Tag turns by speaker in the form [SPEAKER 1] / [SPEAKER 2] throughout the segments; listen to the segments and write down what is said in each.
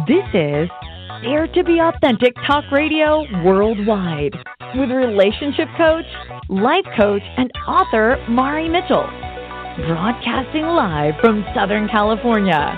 [SPEAKER 1] This is Dare to Be Authentic Talk Radio Worldwide with relationship coach, life coach, and author Mari Mitchell. Broadcasting live from Southern California.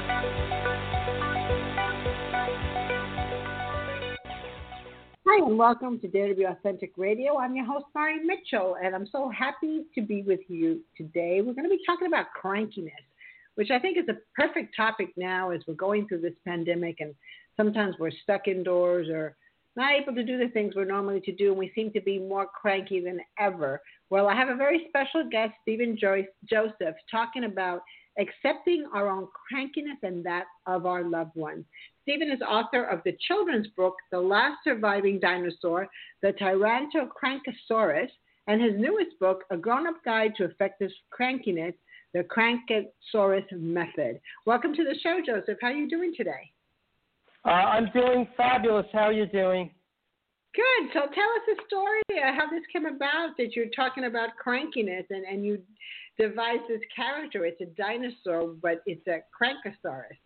[SPEAKER 2] Hi, and welcome to Dare to Be Authentic Radio. I'm your host, Mari Mitchell, and I'm so happy to be with you today. We're going to be talking about crankiness, which I think is a perfect topic now as we're going through this pandemic, and sometimes we're stuck indoors or not able to do the things we're normally to do, and we seem to be more cranky than ever. Well, I have a very special guest, Stephen Joseph, talking about accepting our own crankiness and that of our loved ones. Stephen is author of the children's book, The Last Surviving Dinosaur, The Tyrannosaurus, and his newest book, A Grown-Up Guide to Effective Crankiness, The Crankosaurus Method. Welcome to the show, Joseph. How are you doing today?
[SPEAKER 3] I'm doing fabulous. How are you doing?
[SPEAKER 2] Good. So tell us the story, how this came about, that you're talking about crankiness, and you devised this character. It's a dinosaur, but it's a Crankosaurus.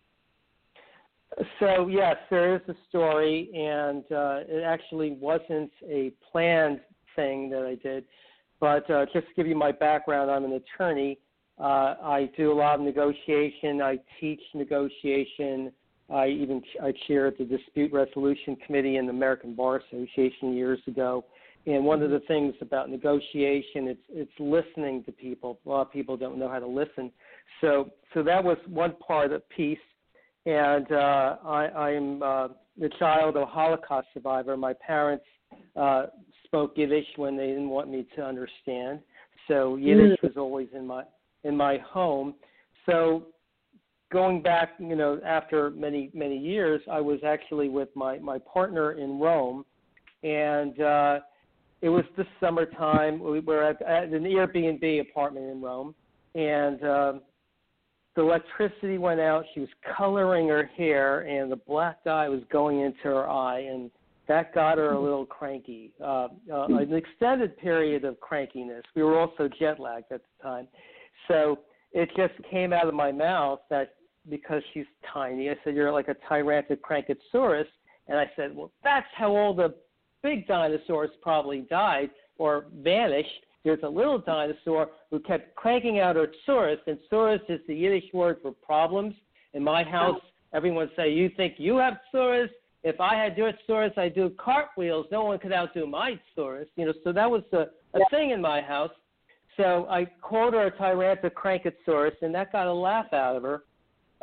[SPEAKER 3] So, yes, there is a story, and it actually wasn't a planned thing that I did. But just to give you my background, I'm an attorney. I do a lot of negotiation. I teach negotiation. I chaired the Dispute Resolution Committee in the American Bar Association years ago. And one of the things about negotiation, it's listening to people. A lot of people don't know how to listen. So that was one part of the piece. And I am the child of a Holocaust survivor. My parents spoke Yiddish when they didn't want me to understand. So Yiddish was always in my home. So going back, after many years, I was actually with my partner in Rome, and it was the summertime. We were at an Airbnb apartment in Rome, and the electricity went out. She was coloring her hair, and the black dye was going into her eye, and that got her a little cranky. An extended period of crankiness. We were also jet lagged at the time. So it just came out of my mouth that because she's tiny, I said, "You're like a Tyrannosaurus." And I said, well, that's how all the big dinosaurs probably died or vanished. There's a little dinosaur who kept cranking out her saurus, and saurus is the Yiddish word for problems. In my house, everyone would say, you think you have saurus? If I had your saurus, I'd do cartwheels. No one could outdo my saurus. So that was a thing in my house. So I called her a Tyrannosaurus, and that got a laugh out of her.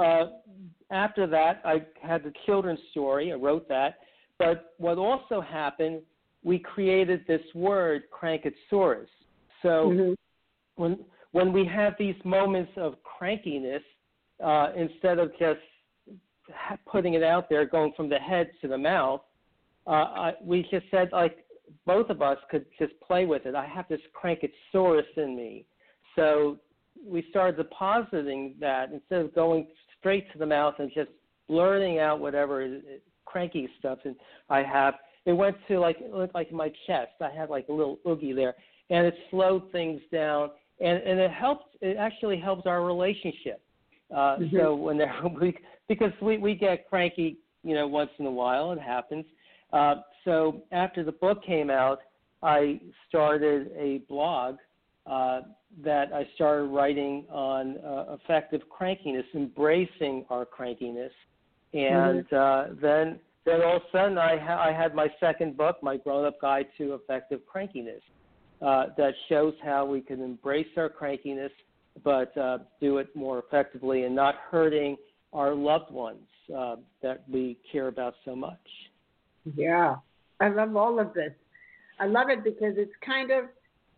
[SPEAKER 3] After that, I had the children's story. I wrote that. But what also happened, we created this word, Crankosaurus. So when we have these moments of crankiness, instead of just putting it out there, going from the head to the mouth, we just said, like, both of us could just play with it. I have this Crankosaurus in me. So we started depositing that instead of going straight to the mouth and just blurting out whatever cranky stuff that I have. It went to it looked like my chest. I had like a little oogie there, and it slowed things down, and it helped. It actually helps our relationship. So whenever because we get cranky, once in a while, it happens. So after the book came out, I started a blog that I started writing on effective crankiness, embracing our crankiness, and then all of a sudden I had my second book, My Grown-Up Guide to Effective Crankiness, that shows how we can embrace our crankiness, but do it more effectively and not hurting our loved ones that we care about so much.
[SPEAKER 2] Yeah, I love all of this. I love it because it's kind of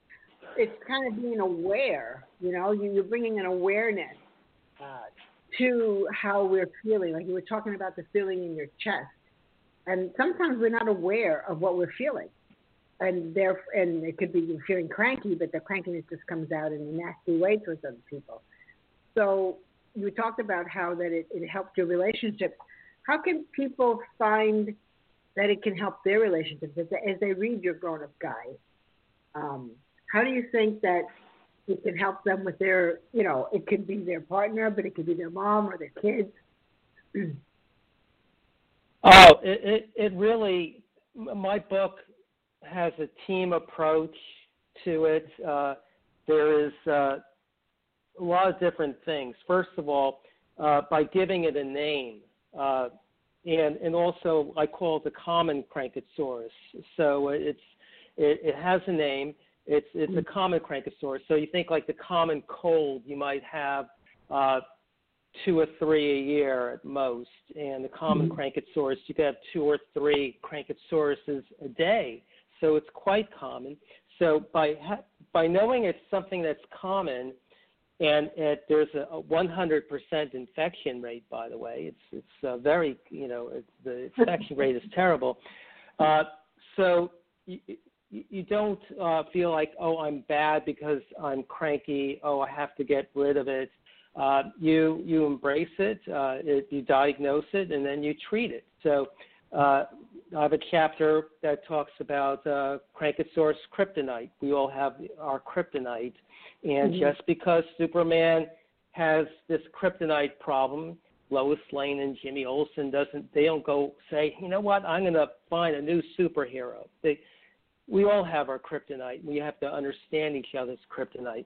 [SPEAKER 2] being aware. You're bringing an awareness to how we're feeling. Like you were talking about the feeling in your chest. And sometimes we're not aware of what we're feeling. And it could be you're feeling cranky, but the crankiness just comes out in a nasty way towards other people. So you talked about how that it helped your relationships. How can people find that it can help their relationships as they read your grown-up guide? How do you think that it can help them with their, it could be their partner, but it could be their mom or their kids?
[SPEAKER 3] Oh, it really, my book has a team approach to it. There is a lot of different things. First of all, by giving it a name, and also I call it the common Crankosaurus. So it has a name. It's a common Crankosaurus. So you think like the common cold, you might have 2 or 3 a year at most, and the common Crankosaurus, you could have 2 or 3 Crankosauruses a day. So it's quite common. So by knowing it's something that's common, and there's a 100% infection rate, by the way. It's very, the infection rate is terrible. So you don't feel like, oh, I'm bad because I'm cranky. Oh, I have to get rid of it. You embrace it, you diagnose it, and then you treat it. So I have a chapter that talks about Crankosaurus kryptonite. We all have our kryptonite. And just because Superman has this kryptonite problem, Lois Lane and Jimmy Olsen they don't go say, you know what, I'm going to find a new superhero. We all have our kryptonite. We have to understand each other's kryptonite.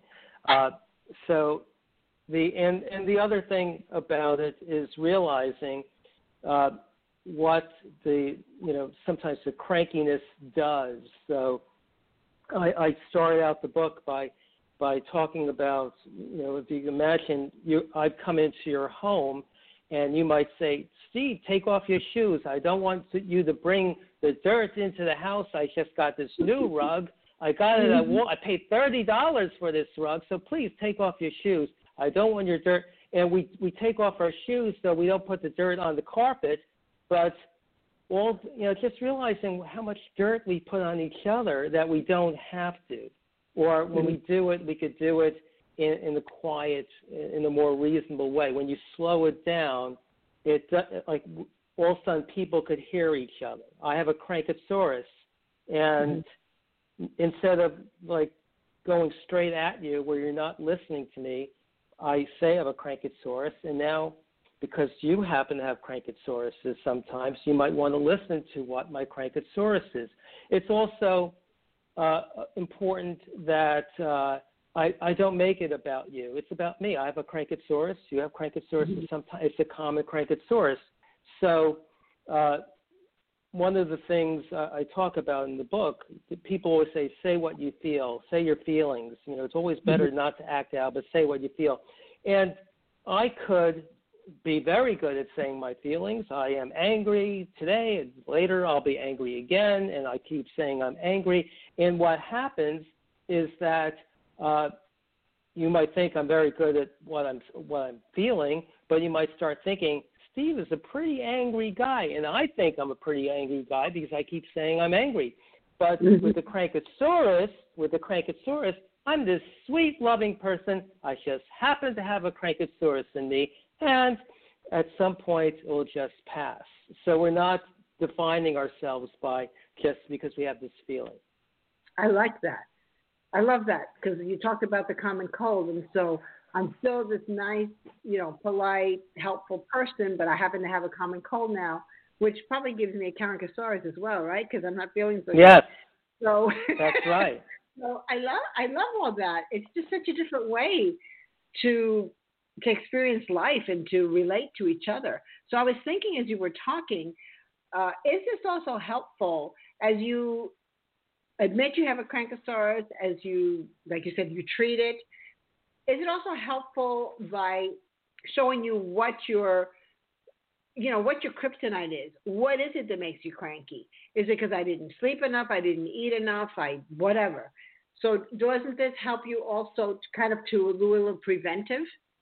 [SPEAKER 3] So the other thing about it is realizing what sometimes the crankiness does. So I started out the book by talking about, if you imagine, I'd come into your home and you might say, Steve, take off your shoes. I don't want you to bring the dirt into the house. I just got this new rug. I got it I paid $30 for this rug, so please take off your shoes. I don't want your dirt. And we take off our shoes so we don't put the dirt on the carpet, but just realizing how much dirt we put on each other that we don't have to. Or when we do it, we could do it in the quiet, in a more reasonable way. When you slow it down, like all of a sudden people could hear each other. I have a Crankosaurus, and instead of like going straight at you where you're not listening to me, I say I have a Crankosaurus, and now because you happen to have Crankosauruses sometimes, you might want to listen to what my Crankosaurus is. It's also important that I don't make it about you. It's about me. I have a Crankosaurus. You have Crankosaurus. Sometimes it's a common Crankosaurus. So one of the things I talk about in the book, people always say what you feel, say your feelings. It's always better not to act out, but say what you feel. And I could be very good at saying my feelings. I am angry today, and later I'll be angry again, and I keep saying I'm angry. And what happens is that you might think I'm very good at what I'm feeling, but you might start thinking, Steve is a pretty angry guy, and I think I'm a pretty angry guy because I keep saying I'm angry. But with the Crankosaurus, I'm this sweet, loving person. I just happen to have a Crankosaurus in me, and at some point it will just pass. So we're not defining ourselves by just because we have this feeling.
[SPEAKER 2] I like that. I love that because you talked about the common cold, and so I'm still this nice, polite, helpful person, but I happen to have a common cold now, which probably gives me a Crankosaurus as well, right? Because I'm not feeling so
[SPEAKER 3] yes.
[SPEAKER 2] good. So
[SPEAKER 3] that's right.
[SPEAKER 2] So I love all that. It's just such a different way to experience life and to relate to each other. So I was thinking as you were talking, is this also helpful as you admit you have a Crankosaurus, as you, like you said, you treat it? Is it also helpful by showing you what your kryptonite is? What is it that makes you cranky? Is it because I didn't sleep enough? I didn't eat enough? Whatever. So doesn't this help you also to a little preventive?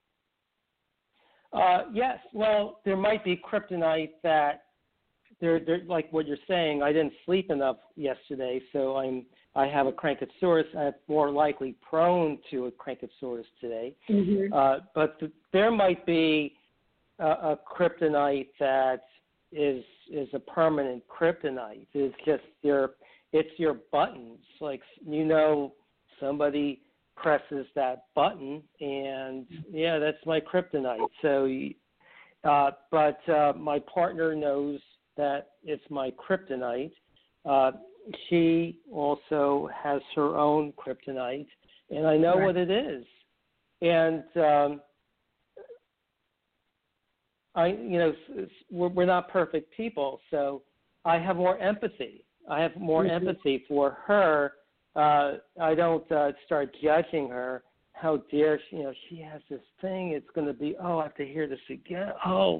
[SPEAKER 3] Yes. Well, there might be kryptonite that they're like what you're saying. I didn't sleep enough yesterday, so I have a Crankosaurus. I'm more likely prone to a Crankosaurus today. But there might be a kryptonite that is a permanent kryptonite. It's just your buttons. Like somebody presses that button, and that's my kryptonite. So, but my partner knows that it's my kryptonite. She also has her own kryptonite, and I know what it is. And we're not perfect people, so I have more empathy. I have more empathy for her. I don't start judging her. How dare she? She has this thing. It's going to be. I have to hear this again.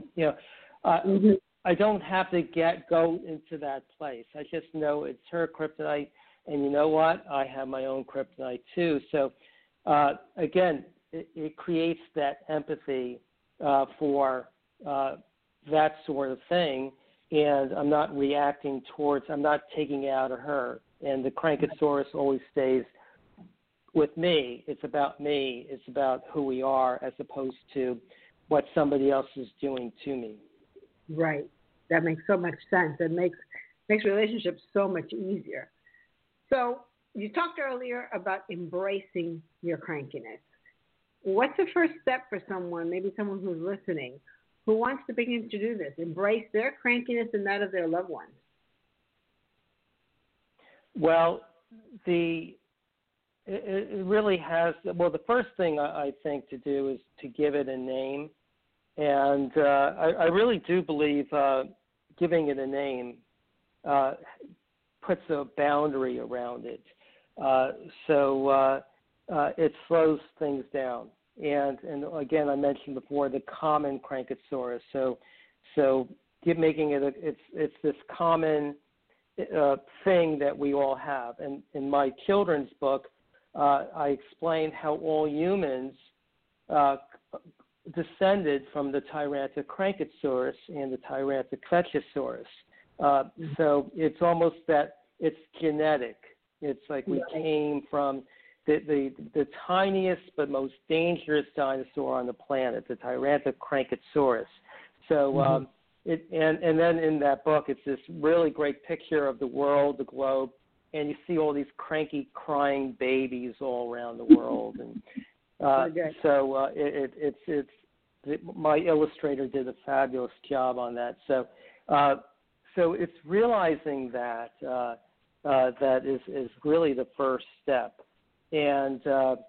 [SPEAKER 3] I don't have to go into that place. I just know it's her kryptonite, and you know what? I have my own kryptonite too. So, again, it creates that empathy for that sort of thing, and I'm not reacting I'm not taking it out of her. And the Crankosaurus always stays with me. It's about me. It's about who we are as opposed to what somebody else is doing to me.
[SPEAKER 2] Right. That makes so much sense. It makes relationships so much easier. So you talked earlier about embracing your crankiness. What's the first step for someone, maybe someone who's listening, who wants to begin to do this, embrace their crankiness and that of their loved ones?
[SPEAKER 3] Well, it really has. Well, the first thing I think to do is to give it a name, and I really do believe giving it a name puts a boundary around it, so it slows things down. And again, I mentioned before the common Crankosaurus. So making it it's this common thing that we all have. And in my children's book, I explained how all humans descended from the Tyrannosaurus and the Tyrannosaurus. So it's almost that it's genetic. It's like we came from the tiniest but most dangerous dinosaur on the planet, the Tyrannosaurus. So and then in that book, it's this really great picture of the world, the globe, and you see all these cranky, crying babies all around the world. And my illustrator did a fabulous job on that. So it's realizing that that is really the first step. And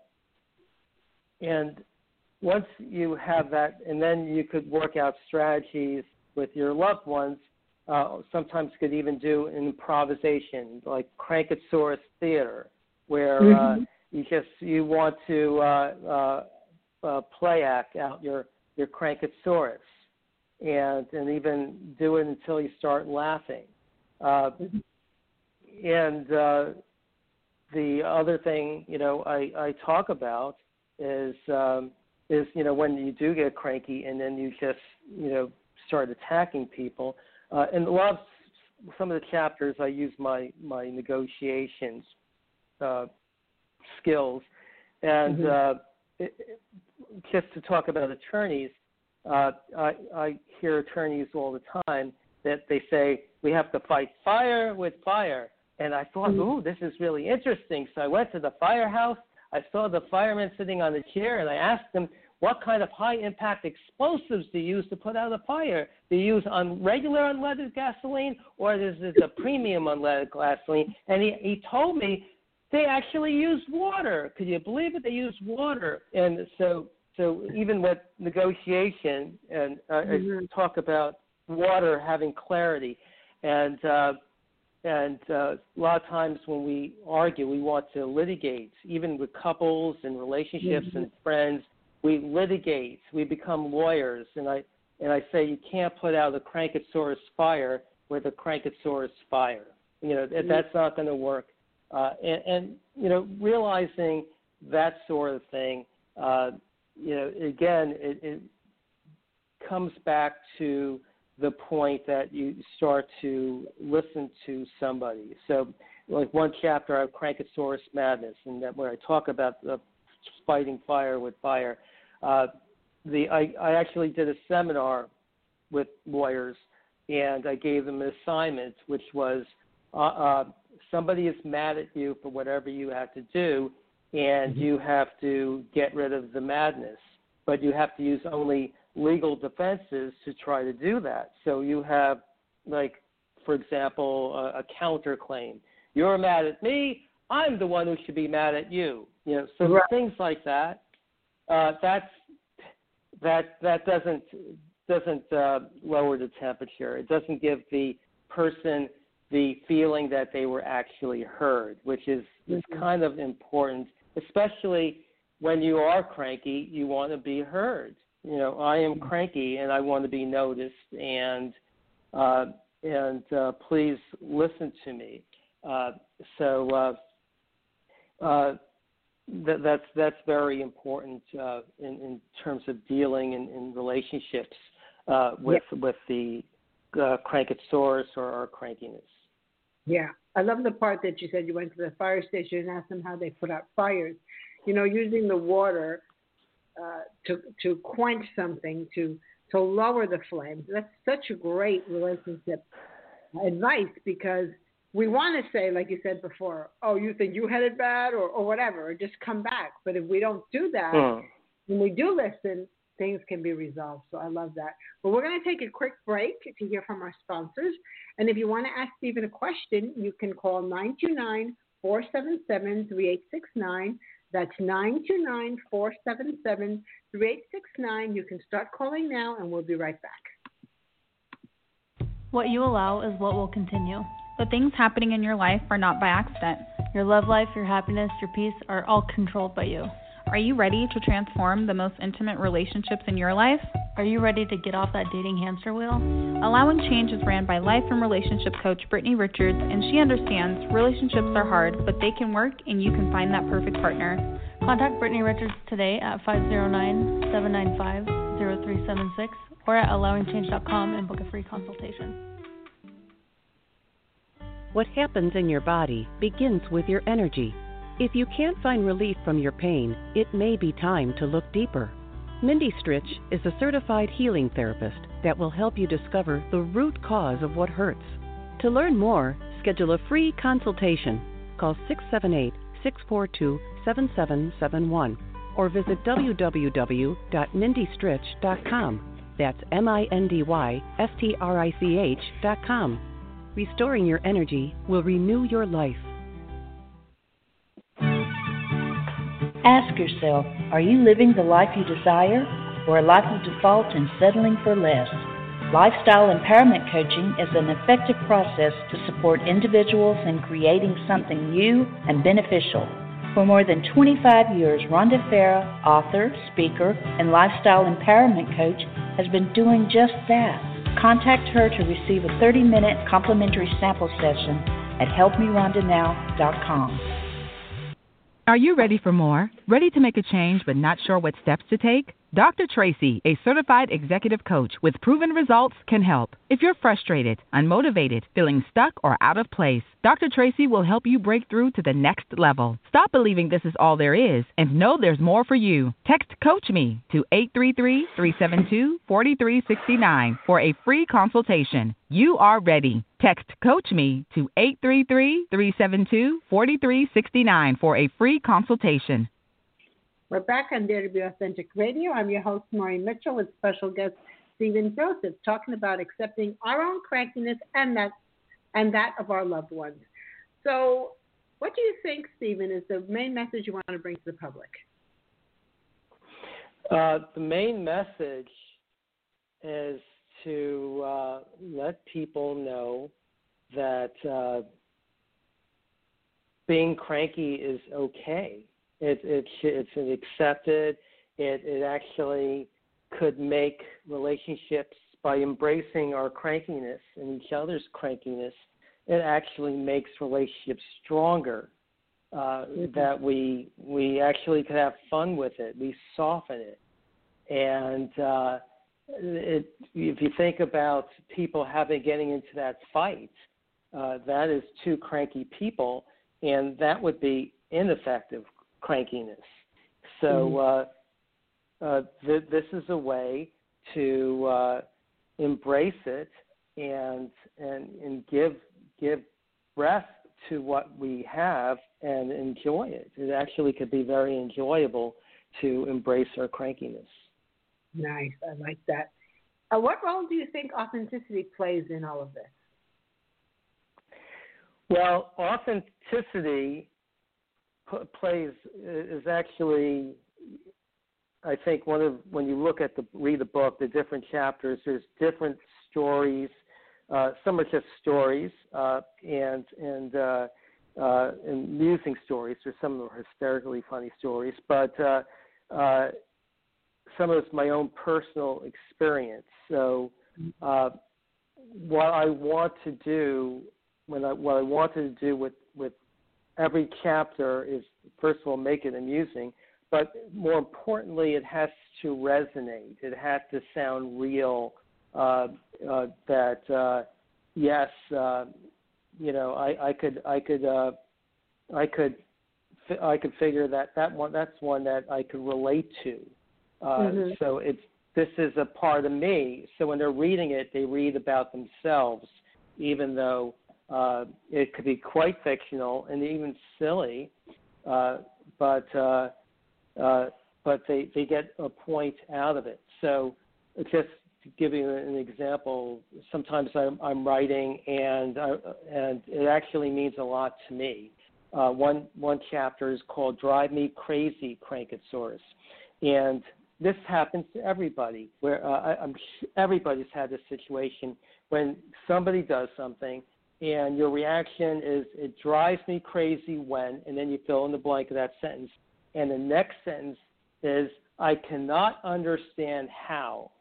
[SPEAKER 3] once you have that, and then you could work out strategies with your loved ones. Sometimes you could even do an improvisation, like Crankosaurus theater, where you want to play act out your Crankosaurus, and even do it until you start laughing. And the other thing, I talk about is when you do get cranky and then you just, start attacking people. And some of the chapters, I use my negotiations skills. And just to talk about attorneys, I hear attorneys all the time that they say, we have to fight fire with fire. And I thought, this is really interesting. So I went to the firehouse. I saw the fireman sitting on the chair, and I asked him, what kind of high-impact explosives do you use to put out a fire? Do you use regular unleaded gasoline, or is this a premium unleaded gasoline? And he told me they actually used water. Could you believe it? They used water. And so even with negotiation, and I talk about water having clarity. And a lot of times when we argue, we want to litigate, even with couples and relationships and friends. We litigate. We become lawyers. And I say you can't put out a Crankosaurus fire with a Crankosaurus fire. That's not going to work. And realizing that sort of thing, again, it comes back to the point that you start to listen to somebody. So, like one chapter, I have Crankosaurus Madness, and that where I talk about the fighting fire with fire. I actually did a seminar with lawyers, and I gave them an assignment, which was somebody is mad at you for whatever you have to do, and you have to get rid of the madness, but you have to use only legal defenses to try to do that. So you have for example, a counterclaim. You're mad at me. I'm the one who should be mad at you. So
[SPEAKER 2] right.
[SPEAKER 3] things like that. That doesn't lower the temperature. It doesn't give the person the feeling that they were actually heard, which is kind of important, especially when you are cranky. You want to be heard. I am cranky and I want to be noticed, and please listen to me. That's very important in terms of dealing in relationships with the crankosaurus or crankiness.
[SPEAKER 2] Yeah, I love the part that you said you went to the fire station and asked them how they put out fires. Using the water to quench something, to lower the flames. That's such a great relationship advice, because we want to say, like you said before, oh, you think you had it bad or whatever, or just come back. But if we don't do that, when we do listen, things can be resolved. So I love that. Well, we're going to take a quick break to hear from our sponsors. And if you want to ask Stephen a question, you can call 929-477-3869. That's 929-477-3869. You can start calling now, and we'll be right back.
[SPEAKER 4] What you allow is what will continue.
[SPEAKER 5] The things happening in your life are not by accident.
[SPEAKER 4] Your love life, your happiness, your peace are all controlled by you.
[SPEAKER 5] Are you ready to transform the most intimate relationships in your life?
[SPEAKER 4] Are you ready to get off that dating hamster wheel?
[SPEAKER 5] Allowing Change is ran by life and relationship coach Brittany Richards, and she understands relationships are hard, but they can work and you can find that perfect partner.
[SPEAKER 4] Contact Brittany Richards today at 509-795-0376 or at allowingchange.com and book a free consultation.
[SPEAKER 6] What happens in your body begins with your energy. If you can't find relief from your pain, it may be time to look deeper. Mindy Stritch is a certified healing therapist that will help you discover the root cause of what hurts. To learn more, schedule a free consultation. Call 678-642-7771 or visit www.mindystritch.com. That's MINDYSTRICH.com. Restoring your energy will renew your life.
[SPEAKER 7] Ask yourself, are you living the life you desire, or a life of default and settling for less? Lifestyle empowerment coaching is an effective process to support individuals in creating something new and beneficial. For more than 25 years, Rhonda Farah, author, speaker, and lifestyle empowerment coach, has been doing just that. Contact her to receive a 30-minute complimentary sample session at helpmerhondanow.com.
[SPEAKER 8] Are you ready for more? Ready to make a change but not sure what steps to take? Dr. Tracy, a certified executive coach with proven results, can help. If you're frustrated, unmotivated, feeling stuck, or out of place, Dr. Tracy will help you break through to the next level. Stop believing this is all there is and know there's more for you. Text Coach Me to 833-372-4369 for a free consultation. You are ready. Text Coach Me to 833-372-4369 for a free consultation.
[SPEAKER 2] We're back on Dare to Be Authentic Radio. I'm your host, Mari Mitchell, with special guest Stephen Joseph, talking about accepting our own crankiness and that of our loved ones. So what do you think, Stephen, is the main message you want to bring to the public?
[SPEAKER 3] The main message is to let people know that being cranky is okay. It's accepted. It actually could make relationships, by embracing our crankiness and each other's crankiness, it actually makes relationships stronger. That we actually could have fun with it. We soften it. And if you think about people getting into that fight, that is two cranky people, and that would be ineffective crankiness. So this is a way to embrace it and give breath to what we have and enjoy it. It actually could be very enjoyable to embrace our crankiness.
[SPEAKER 2] Nice. I like that. What role do you think authenticity plays in all of this?
[SPEAKER 3] Well, authenticity is actually, I think, when you read the book, the different chapters, there's different stories. Some are just stories and amusing stories, or some are hysterically funny stories, but some of it's my own personal experience. So what I want to do, what I wanted to do with every chapter is, first of all, make it amusing, but more importantly, it has to resonate. It has to sound real. That yes, I could figure that's one that I could relate to. So this is a part of me. So when they're reading it, they read about themselves, even though it could be quite fictional and even silly, but they get a point out of it. So just to give you an example, sometimes I'm writing and it actually means a lot to me. One chapter is called "Drive Me Crazy, Crankosaurus," and this happens to everybody. Where everybody's had this situation when somebody does something, and your reaction is, "It drives me crazy when," and then you fill in the blank of that sentence. And the next sentence is, "I cannot understand how."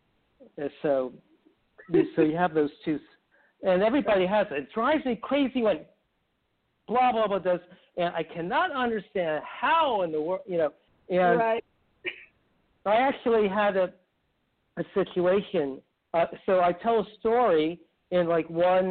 [SPEAKER 3] So you have those two, and everybody has it. It drives me crazy when blah blah blah does, and I cannot understand how in the world, And
[SPEAKER 2] right.
[SPEAKER 3] I actually had a situation. So I tell a story in a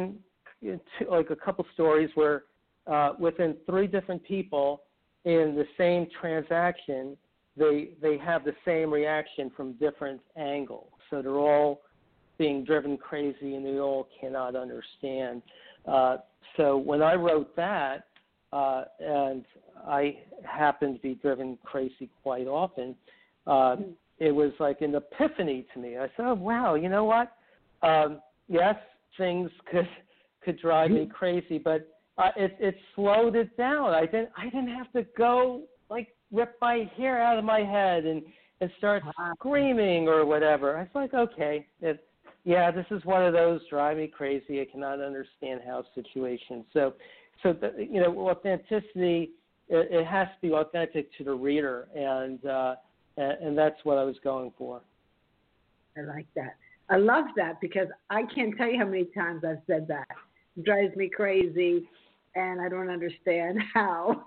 [SPEAKER 3] couple stories where within 3 different people in the same transaction, they have the same reaction from different angles. So they're all being driven crazy and they all cannot understand. So when I wrote that, and I happen to be driven crazy quite often, it was like an epiphany to me. I said, oh, wow, you know what? Yes, things could drive me crazy, but it slowed it down. I didn't have to go rip my hair out of my head and start screaming or whatever. I was like, okay, this is one of those drive me crazy, I cannot understand how situations. So authenticity, it has to be authentic to the reader, and that's what I was going for.
[SPEAKER 2] I like that. I love that because I can't tell you how many times I've said that. It drives me crazy, and I don't understand how.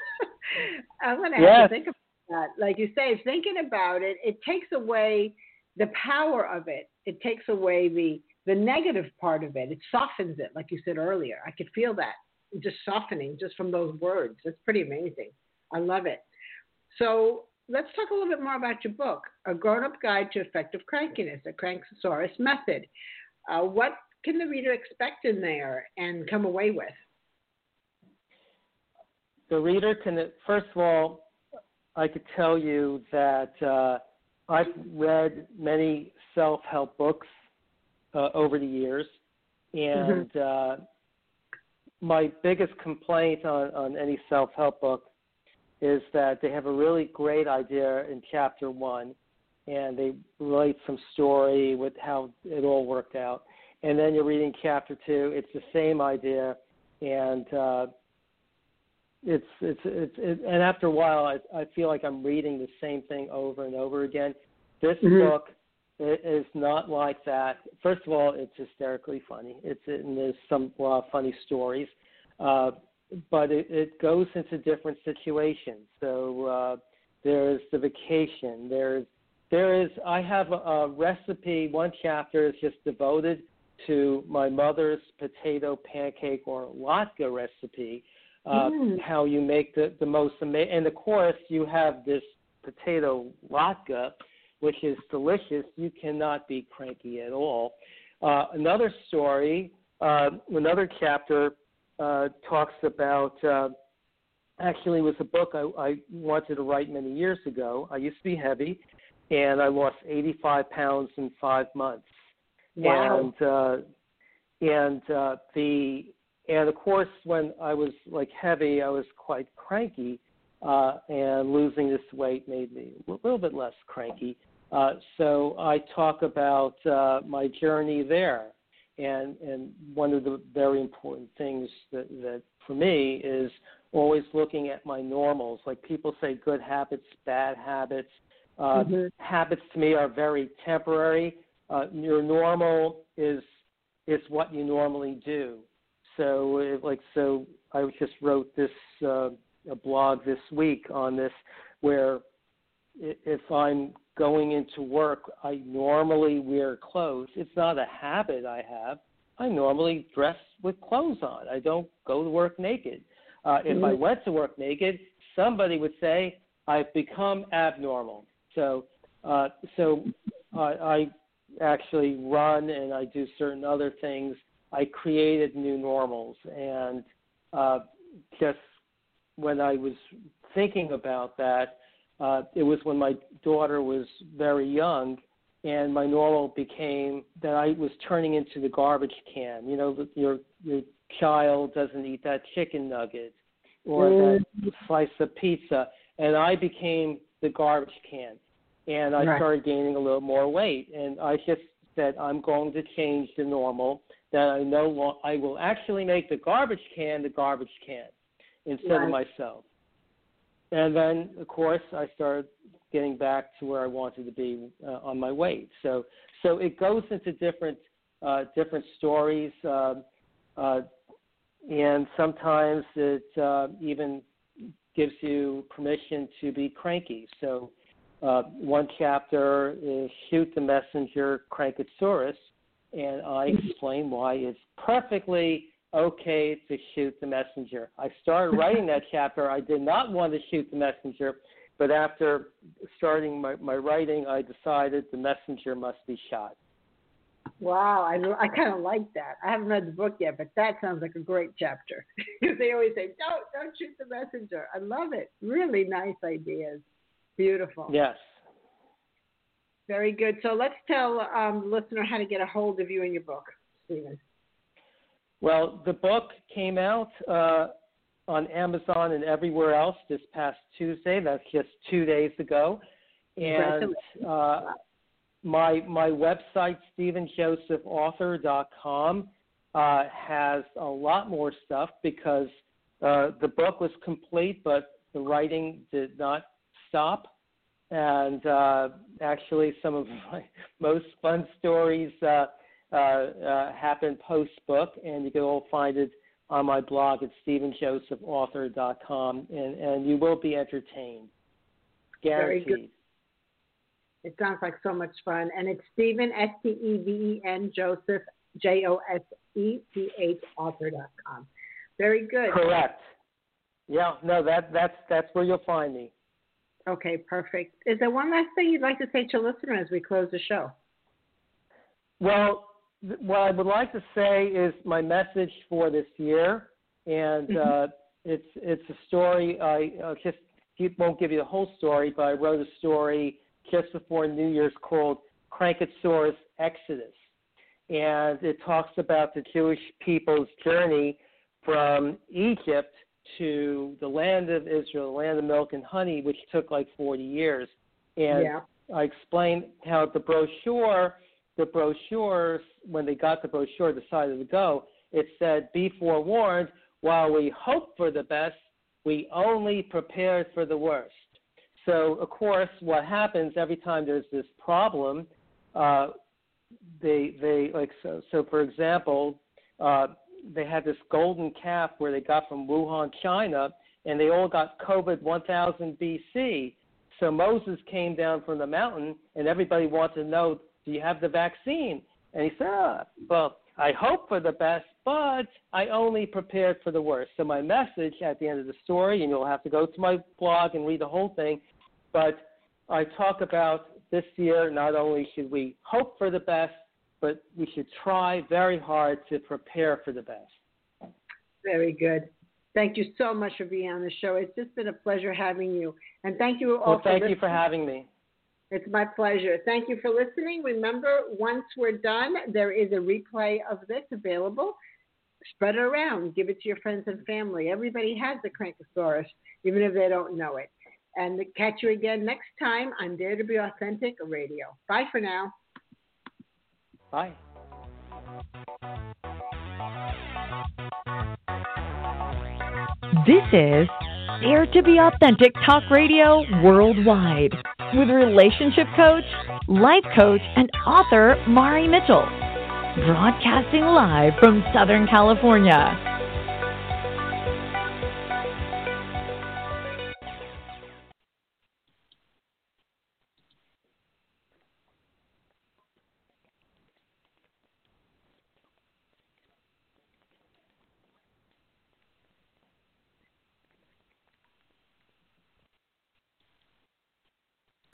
[SPEAKER 2] I'm going to have to think about that. Like you say, thinking about it, it takes away the power of it. It takes away the negative part of it. It softens it, like you said earlier. I could feel that just softening just from those words. It's pretty amazing. I love it. So let's talk a little bit more about your book, A Grown-Up Guide to Effective Crankiness, a Crankosaurus Method. What can the reader expect in there and come away with?
[SPEAKER 3] The reader can, first of all, I could tell you that I've read many self-help books over the years, and my biggest complaint on any self-help book is that they have a really great idea in chapter 1, and they relate some story with how it all worked out. And then you're reading chapter 2, it's the same idea, and and after a while, I feel like I'm reading the same thing over and over again. This book is not like that. First of all, it's hysterically funny. And there's some funny stories, but it goes into different situations. So there's the vacation. I have a recipe. One chapter is just devoted to my mother's potato pancake or latke recipe. How you make the most amazing. And of course, you have this potato latke, which is delicious. You cannot be cranky at all. Another story, another chapter talks about, actually was a book I wanted to write many years ago. I used to be heavy, and I lost 85 pounds in 5 months.
[SPEAKER 2] Wow.
[SPEAKER 3] And of course, when I was like heavy, I was quite cranky, and losing this weight made me a little bit less cranky. So I talk about my journey there, and one of the very important things that for me is always looking at my normals. Like people say, good habits, bad habits. Habits to me are very temporary. Your normal is what you normally do. So I just wrote this a blog this week on this, where if I'm going into work, I normally wear clothes. It's not a habit I have. I normally dress with clothes on. I don't go to work naked. If I went to work naked, somebody would say I've become abnormal. So I actually run and I do certain other things. I created new normals, and just when I was thinking about that, it was when my daughter was very young, and my normal became that I was turning into the garbage can. You know, your child doesn't eat that chicken nugget or that slice of pizza, and I became the garbage can, and I started gaining a little more weight, and I just said I'm going to change the normal. That I will actually make the garbage can instead of myself. And then, of course, I started getting back to where I wanted to be on my weight. So it goes into different stories, and sometimes it even gives you permission to be cranky. So one chapter is Shoot the Messenger, Crankosaurus, and I explain why it's perfectly okay to shoot the messenger. I started writing that chapter. I did not want to shoot the messenger, but after starting my writing, I decided the messenger must be shot.
[SPEAKER 2] Wow, I kind of like that. I haven't read the book yet, but that sounds like a great chapter. Because they always say, don't shoot the messenger. I love it. Really nice ideas. Beautiful.
[SPEAKER 3] Yes.
[SPEAKER 2] Very good. So let's tell the listener how to get a hold of you and your book, Stephen.
[SPEAKER 3] Well, the book came out on Amazon and everywhere else this past Tuesday. That's just 2 days ago. And my website, StephenJosephAuthor.com, has a lot more stuff because the book was complete, but the writing did not stop. And actually, some of my most fun stories happened post-book, and you can all find it on my blog at StephenJosephAuthor.com, and you will be entertained. Guaranteed.
[SPEAKER 2] Very good. It sounds like so much fun. And it's Stephen, Steven, Joseph, Joseph, author.com. Very good.
[SPEAKER 3] Correct. Yeah, no, that's where you'll find me.
[SPEAKER 2] Okay, perfect. Is there one last thing you'd like to say to listeners as we close the show?
[SPEAKER 3] Well, what I would like to say is my message for this year, and it's a story. I just won't give you the whole story, but I wrote a story just before New Year's called Crankosaurus Exodus, and it talks about the Jewish people's journey from Egypt to the land of Israel, the land of milk and honey, which took like 40 years. And I explained how the brochures, when they got the brochure, decided to go, it said, be forewarned, while we hope for the best, we only prepared for the worst. So, of course, what happens every time there's this problem, so for example, they had this golden calf where they got from Wuhan, China, and they all got COVID 1000 BC. So Moses came down from the mountain, and everybody wanted to know, do you have the vaccine? And he said, well, I hope for the best, but I only prepared for the worst. So my message at the end of the story, and you'll have to go to my blog and read the whole thing, but I talk about this year, not only should we hope for the best, but we should try very hard to prepare for the best.
[SPEAKER 2] Very good. Thank you so much for being on the show. It's just been a pleasure having you. And thank you all
[SPEAKER 3] thank you for having me.
[SPEAKER 2] It's my pleasure. Thank you for listening. Remember, once we're done, there is a replay of this available. Spread it around. Give it to your friends and family. Everybody has the Crankosaurus, even if they don't know it. And catch you again next time on Dare to Be Authentic Radio. Bye for now.
[SPEAKER 3] Bye.
[SPEAKER 1] This is Dare to Be Authentic Talk Radio Worldwide with relationship coach, life coach, and author Mari Mitchell. Broadcasting live from Southern California.